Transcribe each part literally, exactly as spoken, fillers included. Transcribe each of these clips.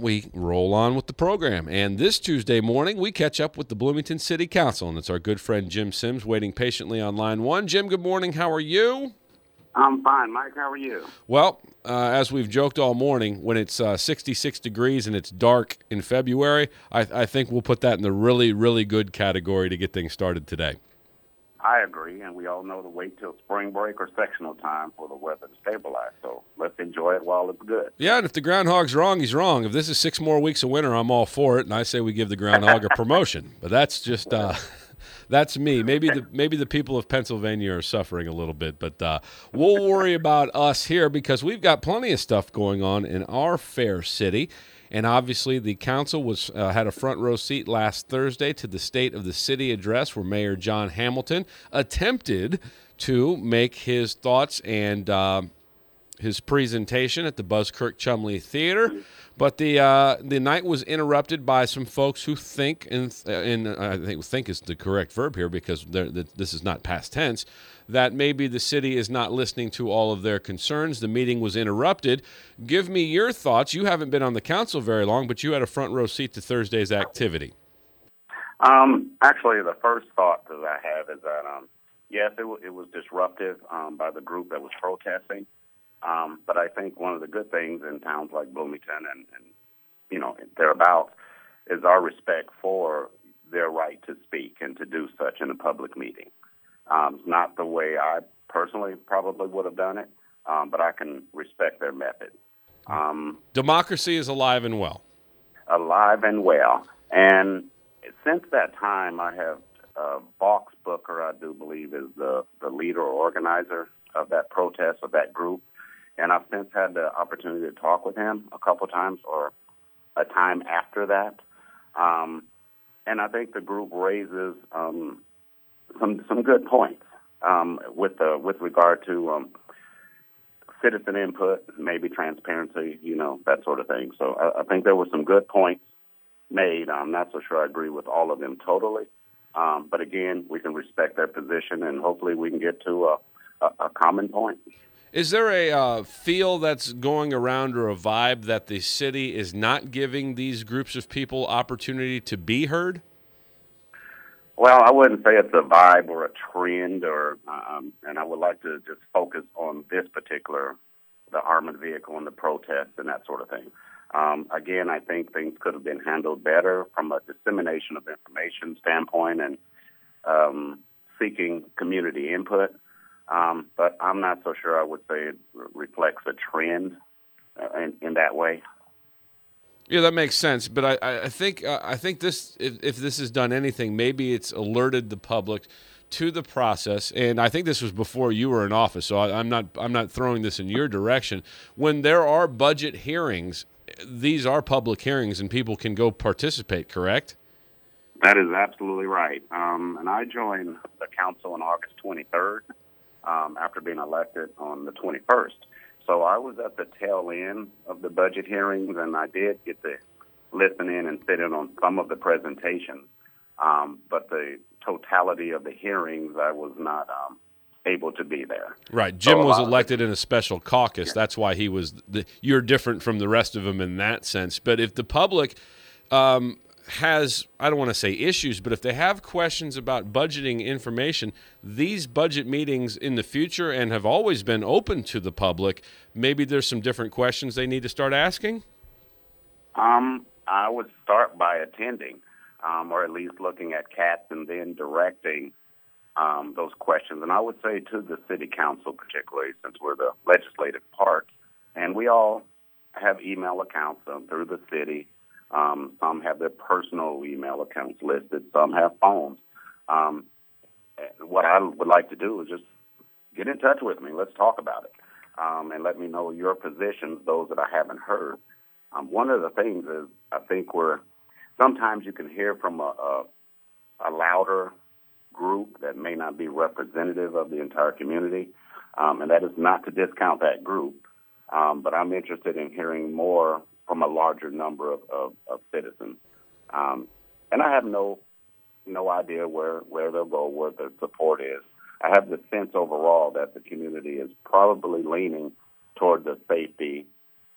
we roll on with the program. And this Tuesday morning, we catch up with the Bloomington City Council, and it's our good friend Jim Sims waiting patiently on line one. Jim, good morning. How are you? I'm fine, Mike. How are you? Well, uh, as we've joked all morning, when it's uh, sixty-six degrees and it's dark in February, I, I think we'll put that in the really, really good category to get things started today. I agree, and we all know to wait till spring break or sectional time for the weather to stabilize. So let's enjoy it while it's good. Yeah, and if the groundhog's wrong, he's wrong. If this is six more weeks of winter, I'm all for it, and I say we give the groundhog a promotion. But that's just uh, that's me. Maybe the maybe the people of Pennsylvania are suffering a little bit, but uh, we'll worry about us here because we've got plenty of stuff going on in our fair city. And obviously, the council was uh, had a front row seat last Thursday to the State of the City address, where Mayor John Hamilton attempted to make his thoughts and uh, his presentation at the Buskirk Chumley Theater. But the uh, the night was interrupted by some folks who think, and, and I think think is the correct verb here because this is not past tense, that maybe the city is not listening to all of their concerns. The meeting was interrupted. Give me your thoughts. You haven't been on the council very long, but you had a front row seat to Thursday's activity. Um, actually, the first thought that I have is that, um, yes, it, w- it was disruptive um, by the group that was protesting. Um, but I think one of the good things in towns like Bloomington and, and you know, thereabouts is our respect for their right to speak and to do such in a public meeting. Um, it's not the way I personally probably would have done it, um, but I can respect their method. Um, Democracy is alive and well. Alive and well. And since that time, I have uh, Box Booker, I do believe, is the, the leader or organizer of that protest, of that group. And I've since had the opportunity to talk with him a couple times or a time after that. Um, and I think the group raises um, some some good points um, with uh, with regard to um, citizen input, maybe transparency, you know, that sort of thing. So I, I think there were some good points made. I'm not so sure I agree with all of them totally. Um, but again, we can respect their position, and hopefully we can get to a, a, a common point. Is there a uh, feel that's going around or a vibe that the city is not giving these groups of people opportunity to be heard? Well, I wouldn't say it's a vibe or a trend, or um, and I would like to just focus on this particular, the armored vehicle and the protests and that sort of thing. Um, again, I think things could have been handled better from a dissemination of information standpoint and um, seeking community input. Um, but I'm not so sure I would say it reflects a trend uh, in, in that way. Yeah, that makes sense. But I, I think uh, I think this, if, if this has done anything, maybe it's alerted the public to the process. And I think this was before you were in office, so I, I'm not I'm not throwing this in your direction. When there are budget hearings, these are public hearings, and people can go participate. Correct? That is absolutely right. Um, and I joined the council on August twenty-third. Um, after being elected on the twenty-first. So I was at the tail end of the budget hearings, and I did get to listen in and sit in on some of the presentations. Um, but the totality of the hearings, I was not um, able to be there. Right. Jim so was elected in a special caucus. Yeah. That's why he was the, you're different from the rest of them in that sense. But if the public um, has, I don't want to say issues, but if they have questions about budgeting information, these budget meetings in the future and have always been open to the public, maybe there's some different questions they need to start asking? Um, I would start by attending, um, or at least looking at C A T and then directing um, those questions. And I would say to the city council particularly, since we're the legislative part, and we all have email accounts um, through the city. Um, some have their personal email accounts listed. Some have phones. Um, what I would like to do is just get in touch with me. Let's talk about it. Um, and let me know your positions, those that I haven't heard. Um, one of the things is I think we're sometimes you can hear from a, a, a louder group that may not be representative of the entire community. Um, and that is not to discount that group. Um, but I'm interested in hearing more from a larger number of, of, of citizens. Um, and I have no no idea where, where they'll go, where the support is. I have the sense overall that the community is probably leaning toward the safety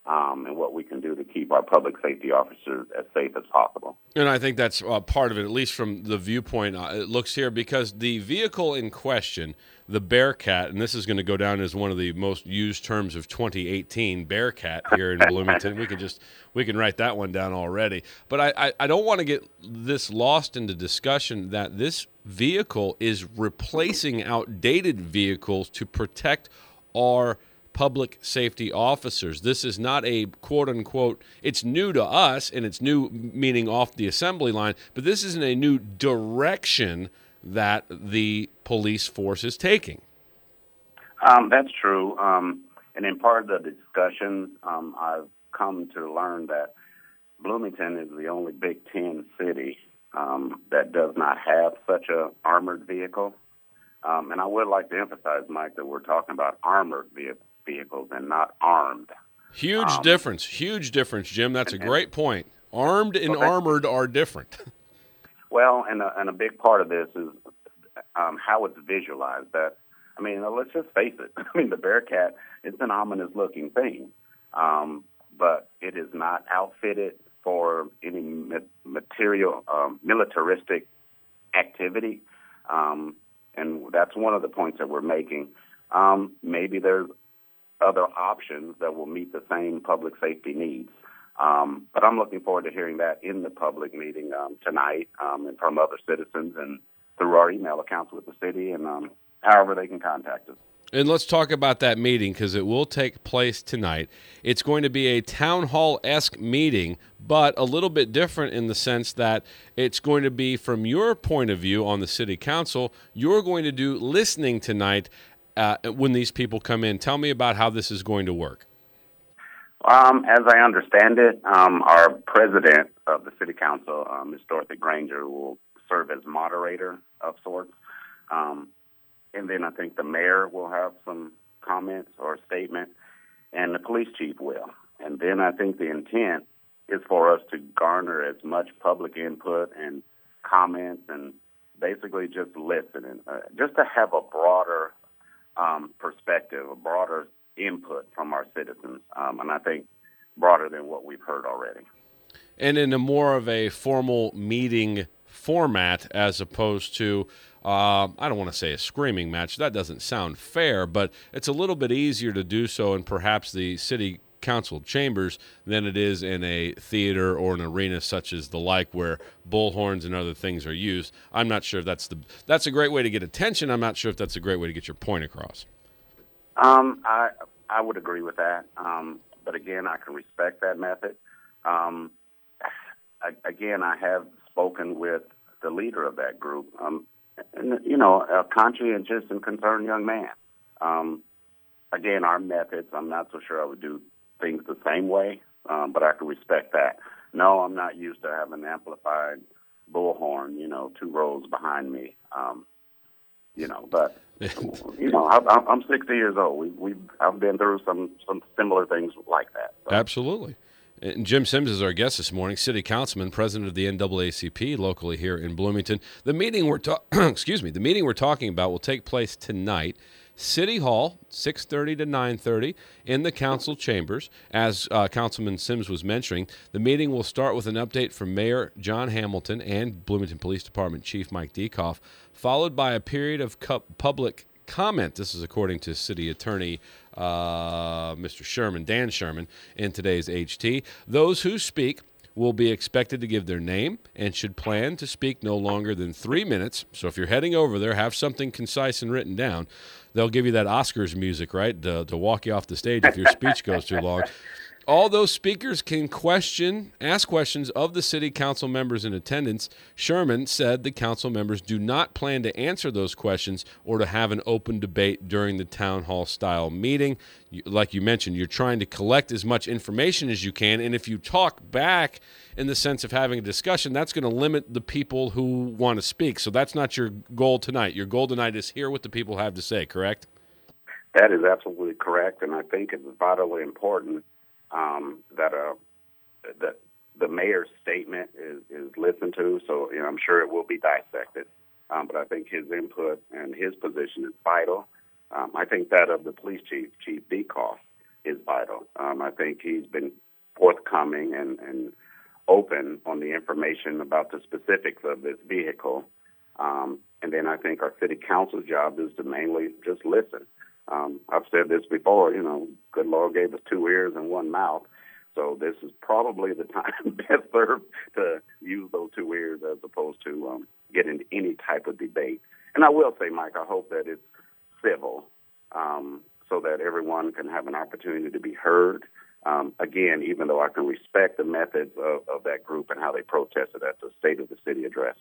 um, and what we can do to keep our public safety officers as safe as possible. And I think that's uh, part of it, at least from the viewpoint uh, it looks here, because the vehicle in question, the Bearcat, and this is going to go down as one of the most used terms of twenty eighteen, Bearcat here in Bloomington. We can just we can write that one down already. But I, I, I don't want to get this lost into discussion that this vehicle is replacing outdated vehicles to protect our public safety officers. This is not a quote-unquote, it's new to us, and it's new meaning off the assembly line, but this isn't a new direction that the police force is taking. Um, that's true. Um, and in part of the discussion, um, I've come to learn that Bloomington is the only Big Ten city um, that does not have such a armored vehicle. Um, and I would like to emphasize, Mike, that we're talking about armored vehicles. vehicles and not armed. Huge um, difference. Huge difference, Jim. That's a and, great point. Armed and okay. armored are different. Well, and a, and a big part of this is um, how it's visualized. That I mean, let's just face it. I mean, the Bearcat, it's an ominous-looking thing, um, but it is not outfitted for any ma- material um, militaristic activity, um, and that's one of the points that we're making. Um, maybe there's other options that will meet the same public safety needs. Um, but I'm looking forward to hearing that in the public meeting um, tonight um, and from other citizens and through our email accounts with the city and um, however they can contact us. And let's talk about that meeting because it will take place tonight. It's going to be a town hall-esque meeting, but a little bit different in the sense that it's going to be from your point of view on the city council. You're going to do listening tonight Uh, when these people come in. Tell me about how this is going to work. Um, as I understand it, um, our president of the city council, um, Miz Dorothy Granger, will serve as moderator of sorts. Um, and then I think the mayor will have some comments or statement, and the police chief will. And then I think the intent is for us to garner as much public input and comments and basically just listen, and uh, just to have a broader Um, perspective, a broader input from our citizens, um, and I think broader than what we've heard already. And in a more of a formal meeting format as opposed to, uh, I don't want to say a screaming match. That doesn't sound fair, but it's a little bit easier to do so in perhaps the city council chambers than it is in a theater or an arena such as the like where bullhorns and other things are used. I'm not sure if that's the that's a great way to get attention. I'm not sure if that's a great way to get your point across. Um, I I would agree with that. Um, but again, I can respect that method. Um, I, again, I have spoken with the leader of that group, um, and you know, a conscientious and concerned young man. Um, again, our methods, I'm not so sure I would do things the same way, um, but I can respect that. No, I'm not used to having an amplified bullhorn, you know, two rows behind me, um, you know, but, you know, I, I'm sixty years old. We, we've, I've been through some, some similar things like that. So. Absolutely. And Jim Sims is our guest this morning, city councilman, president of the N double A C P locally here in Bloomington. The meeting we're ta- excuse me, the meeting we're talking about will take place tonight. City Hall, six thirty to nine thirty, in the council chambers. As uh, Councilman Sims was mentioning, the meeting will start with an update from Mayor John Hamilton and Bloomington Police Department Chief Mike Dekoff, followed by a period of cu- public comment. This is according to City Attorney uh, Mister Sherman, Dan Sherman, in today's H T. Those who speak will be expected to give their name and should plan to speak no longer than three minutes. So if you're heading over there, have something concise and written down. They'll give you that Oscars music, right, to, to walk you off the stage if your speech goes too long. All those speakers can question, ask questions of the city council members in attendance. Sherman said the council members do not plan to answer those questions or to have an open debate during the town hall style meeting. You, like you mentioned, you're trying to collect as much information as you can, and if you talk back in the sense of having a discussion, that's going to limit the people who want to speak. So that's not your goal tonight. Your goal tonight is hear what the people have to say, correct? That is absolutely correct, and I think it's vitally important Um, that uh, that the mayor's statement is, is listened to, so you know, I'm sure it will be dissected. Um, but I think his input and his position is vital. Um, I think that of the police chief, Chief Dekoff, is vital. Um, I think he's been forthcoming and, and open on the information about the specifics of this vehicle. Um, and then I think our city council's job is to mainly just listen. Um, I've said this before, you know, good Lord gave us two ears and one mouth. So this is probably the time best served to use those two ears as opposed to um, get into any type of debate. And I will say, Mike, I hope that it's civil um, so that everyone can have an opportunity to be heard. Um, again, even though I can respect the methods of, of that group and how they protested at the State of the City address.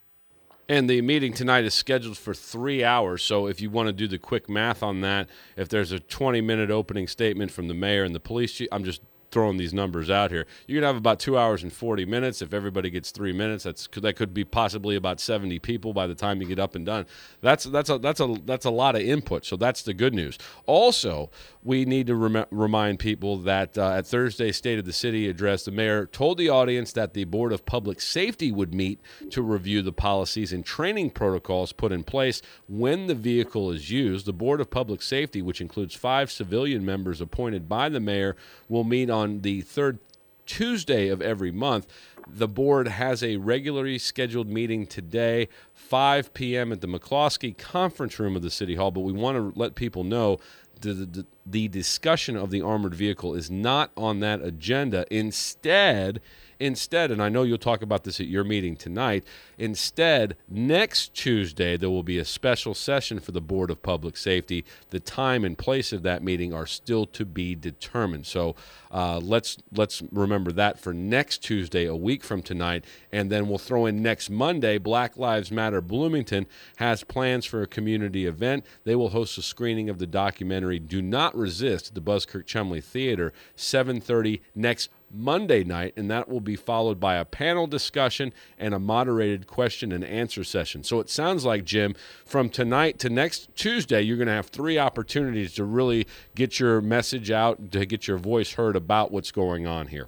And the meeting tonight is scheduled for three hours, so if you want to do the quick math on that, if there's a twenty-minute opening statement from the mayor and the police chief, I'm just throwing these numbers out here, you're going to have about two hours and forty minutes. If everybody gets three minutes, that's that could be possibly about seventy people by the time you get up and done. That's that's a that's a that's a lot of input. So that's the good news. Also, we need to rem- remind people that uh, at Thursday's State of the City address, the mayor told the audience that the Board of Public Safety would meet to review the policies and training protocols put in place when the vehicle is used. The Board of Public Safety, which includes five civilian members appointed by the mayor, will meet on on the third Tuesday of every month. The board has a regularly scheduled meeting today, five p.m. at the McCloskey Conference Room of the City Hall, but we want to let people know the, the, the discussion of the armored vehicle is not on that agenda. Instead, Instead, and I know you'll talk about this at your meeting tonight, instead, next Tuesday there will be a special session for the Board of Public Safety. The time and place of that meeting are still to be determined. So uh, let's let's remember that for next Tuesday, a week from tonight, and then we'll throw in next Monday, Black Lives Matter Bloomington has plans for a community event. They will host a screening of the documentary Do Not Resist at the Buskirk Chumley Theater, seven thirty next Monday night, and that will be followed by a panel discussion and a moderated question and answer session. So it sounds like, Jim, from tonight to next Tuesday, you're going to have three opportunities to really get your message out, to get your voice heard about what's going on here.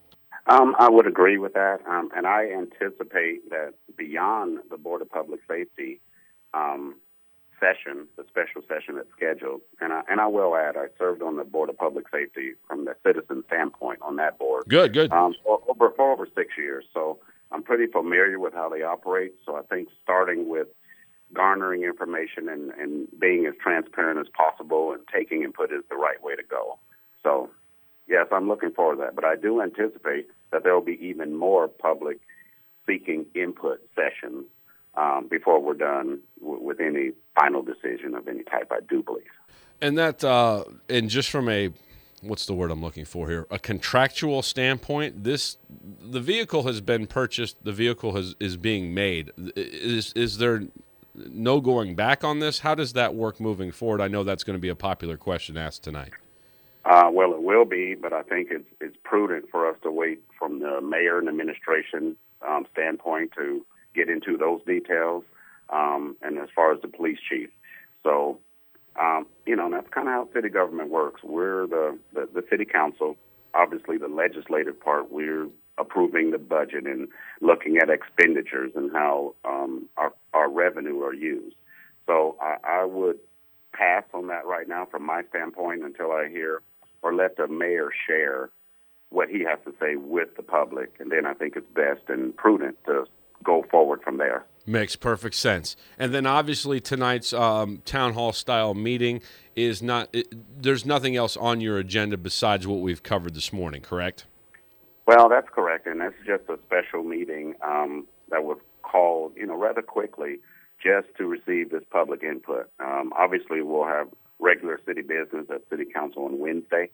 Um, I would agree with that, um, and I anticipate that beyond the Board of Public Safety um, session, the special session that's scheduled, and I, and I will add, I served on the Board of Public Safety from the citizen standpoint on that board. Good, good. Um, for, over, for over six years, so I'm pretty familiar with how they operate, so I think starting with garnering information and, and being as transparent as possible and taking input is the right way to go. So, yes, I'm looking forward to that, but I do anticipate that there will be even more public seeking input sessions Um, before we're done w- with any final decision of any type, I do believe. And that, uh, and just from a, what's the word I'm looking for here, a contractual standpoint, this, the vehicle has been purchased, the vehicle has, is being made. Is, is there no going back on this? How does that work moving forward? I know that's going to be a popular question asked tonight. Uh, well, it will be, but I think it's, it's prudent for us to wait from the mayor and administration um, standpoint to get into those details, um, and as far as the police chief. So, um, you know, that's kind of how city government works. We're the, the, the city council, obviously the legislative part, we're approving the budget and looking at expenditures and how um, our, our revenue are used. So I, I would pass on that right now from my standpoint until I hear or let the mayor share what he has to say with the public, and then I think it's best and prudent to go forward from there. Makes perfect sense. And then obviously tonight's um, town hall style meeting is not, it, there's nothing else on your agenda besides what we've covered this morning, correct? Well, that's correct. And that's just a special meeting um, that was called, you know, rather quickly just to receive this public input. Um, obviously, we'll have regular city business at City Council on Wednesday.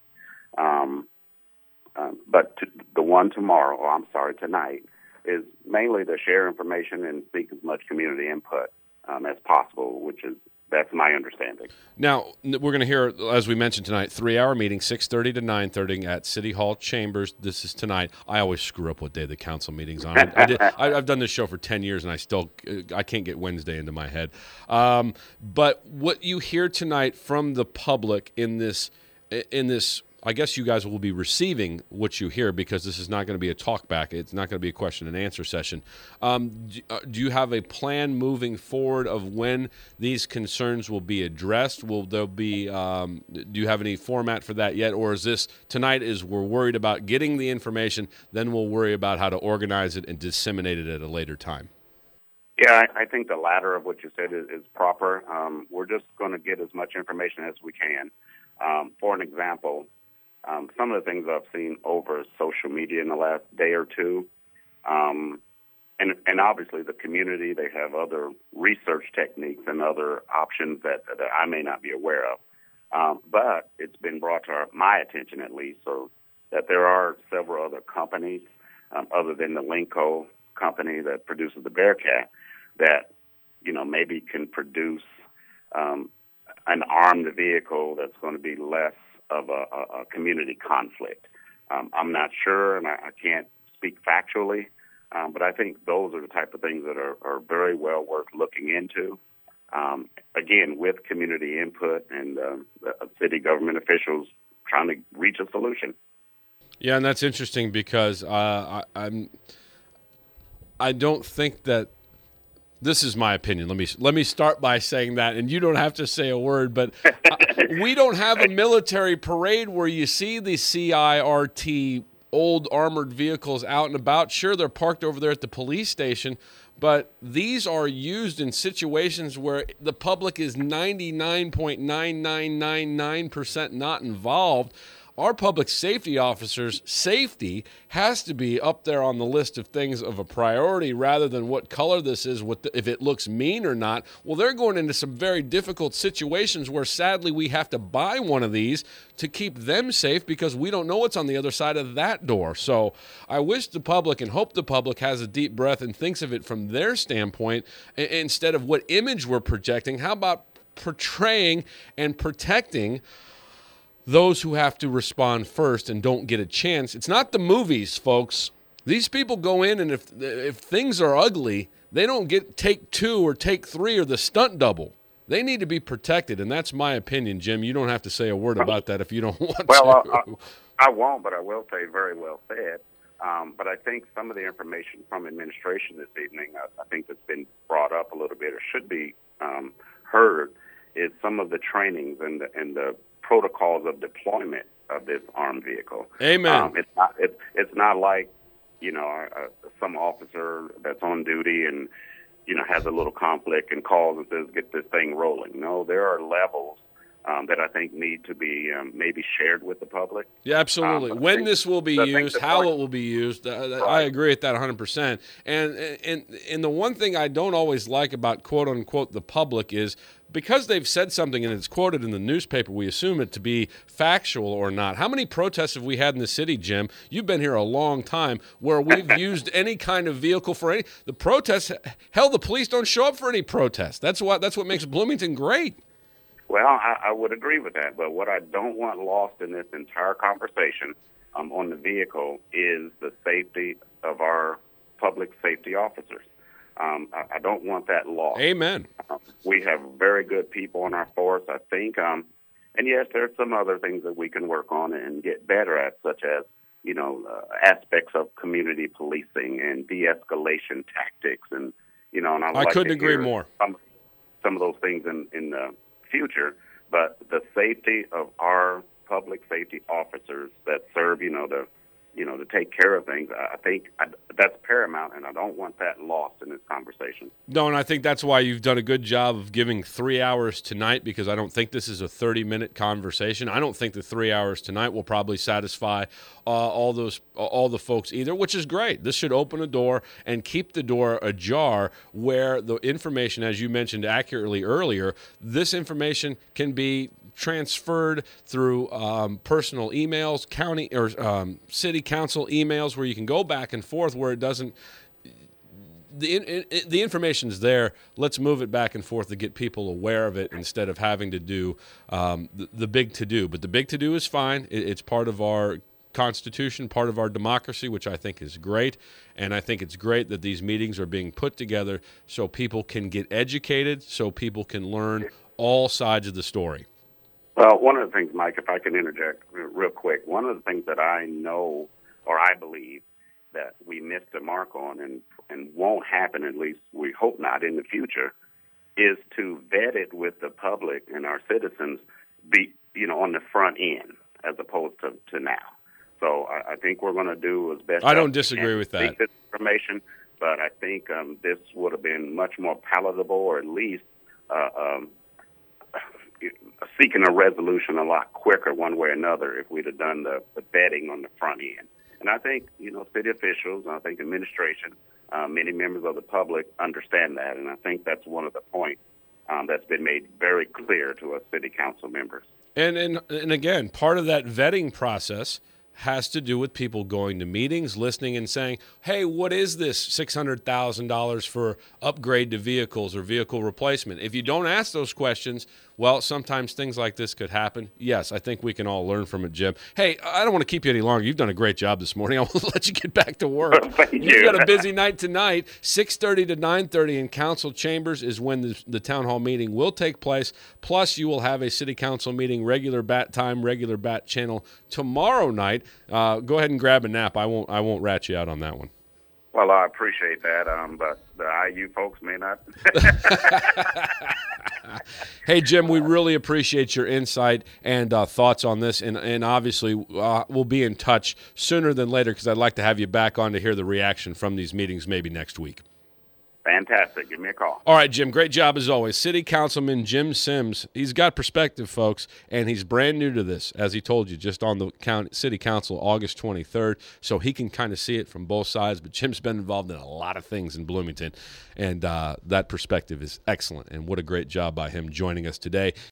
Um, um, but to, the one tomorrow, or I'm sorry, tonight, is mainly to share information and seek as much community input um, as possible, which is, that's my understanding. Now, we're going to hear, as we mentioned tonight, three-hour meeting, six thirty to nine thirty at City Hall Chambers. This is tonight. I always screw up what day the council meeting's on. I, I did, I, I've done this show for ten years, and I still I can't get Wednesday into my head. Um, but what you hear tonight from the public in this in this I guess you guys will be receiving what you hear because this is not going to be a talk back. It's not going to be a question and answer session. Um, do, uh, do you have a plan moving forward of when these concerns will be addressed? Will there be? Um, do you have any format for that yet, or is this tonight? Is we're worried about getting the information, then we'll worry about how to organize it and disseminate it at a later time? Yeah, I, I think the latter of what you said is, is proper. Um, we're just going to get as much information as we can. Um, for an example. Um, some of the things I've seen over social media in the last day or two, um, and, and obviously the community, they have other research techniques and other options that, that I may not be aware of. Um, but it's been brought to our, my attention at least, so that there are several other companies um, other than the Lenco company that produces the Bearcat that, you know, maybe can produce um, an armed vehicle that's going to be less of a, a, a community conflict. Um, I'm not sure, and I, I can't speak factually, um, but I think those are the type of things that are, are very well worth looking into. Um, again, with community input and um, the city government officials trying to reach a solution. Yeah, and that's interesting because uh, I, I'm. I don't think that. This is my opinion. Let me let me start by saying that, and you don't have to say a word, but uh, we don't have a military parade where you see the C I R T old armored vehicles out and about. Sure, they're parked over there at the police station, but these are used in situations where the public is ninety-nine point nine nine nine nine percent not involved. Our public safety officers' safety has to be up there on the list of things of a priority rather than what color this is, what the, if it looks mean or not. Well, they're going into some very difficult situations where, sadly, we have to buy one of these to keep them safe because we don't know what's on the other side of that door. So I wish the public and hope the public has a deep breath and thinks of it from their standpoint instead of what image we're projecting. How about portraying and protecting those who have to respond first and don't get a chance? It's not the movies, folks. These people go in, and if if things are ugly, they don't get take two or take three or the stunt double. They need to be protected, and that's my opinion, Jim. You don't have to say a word about that if you don't want well, to. Well, I, I won't, but I will say very well said. Um, but I think some of the information from administration this evening, I, I think that's been brought up a little bit or should be um, heard, is some of the trainings and the, and the protocols of deployment of this armed vehicle. Amen. Um, it's not. It's it's not like, you know, uh, some officer that's on duty and, you know, has a little conflict and calls and says, "Get this thing rolling." No, there are levels um, that I think need to be um, maybe shared with the public. Yeah, absolutely. Um, when think, this will be used, how point, it will be used, uh, right. I agree with that one hundred percent. And and and the one thing I don't always like about quote unquote the public is, because they've said something and it's quoted in the newspaper, we assume it to be factual or not. How many protests have we had in the city, Jim? You've been here a long time, where we've used any kind of vehicle for any the protests. Hell, the police don't show up for any protests. That's what that's what makes Bloomington great. Well, I, I would agree with that, but what I don't want lost in this entire conversation um, on the vehicle is the safety of our public safety officers. Um, I, I don't want that lost. Amen. Um, we have very good people on our force, I think. Um, and yes, there are some other things that we can work on and get better at, such as, you know, uh, aspects of community policing and de-escalation tactics. And, you know, and I, I like couldn't to agree hear more. Some, some of those things in, in the future. But the safety of our public safety officers that serve, you know, the you know, to take care of things, I think I, that's paramount, and I don't want that lost in this conversation. No, and I think that's why you've done a good job of giving three hours tonight, because I don't think this is a thirty-minute conversation. I don't think the three hours tonight will probably satisfy uh, all those all the folks either, which is great. This should open a door and keep the door ajar where the information, as you mentioned accurately earlier, this information can be transferred through um, personal emails, county or um, city council emails, where you can go back and forth where it doesn't. The in, the information is there. Let's move it back and forth to get people aware of it instead of having to do um, the, the big to do. But the big to do is fine. It, it's part of our Constitution, part of our democracy, which I think is great. And I think it's great that these meetings are being put together so people can get educated, so people can learn all sides of the story. Well, one of the things, Mike, if I can interject real quick, one of the things that I know or I believe that we missed the mark on and, and won't happen, at least we hope not in the future, is to vet it with the public and our citizens be, you know, on the front end as opposed to, to now. So I, I think we're going to do as best. I don't disagree with that. This information, but I think um, this would have been much more palatable, or at least uh, um, seeking a resolution a lot quicker one way or another if we'd have done the, the vetting on the front end. And I think, you know, city officials, and I think administration, uh, many members of the public understand that, and I think that's one of the points um, that's been made very clear to us city council members. And, and and again, part of that vetting process has to do with people going to meetings, listening, and saying, hey, what is this six hundred thousand dollars for upgrade to vehicles or vehicle replacement? If you don't ask those questions, well, sometimes things like this could happen. Yes, I think we can all learn from it, Jim. Hey, I don't want to keep you any longer. You've done a great job this morning. I will let you get back to work. Thank you. You've got a busy night tonight. six thirty to nine thirty in council chambers is when the, the town hall meeting will take place. Plus, you will have a city council meeting, regular bat time, regular bat channel tomorrow night. Uh, go ahead and grab a nap. I won't. I won't rat you out on that one. Well, I appreciate that, um, but the I U folks may not. Hey, Jim, we really appreciate your insight and uh, thoughts on this, and, and obviously uh, we'll be in touch sooner than later because I'd like to have you back on to hear the reaction from these meetings maybe next week. Fantastic. Give me a call. All right, Jim, great job as always. City Councilman Jim Sims, he's got perspective, folks, and he's brand new to this, as he told you, just on the county, City Council August twenty-third, so he can kind of see it from both sides. But Jim's been involved in a lot of things in Bloomington, and uh, that perspective is excellent, and what a great job by him joining us today.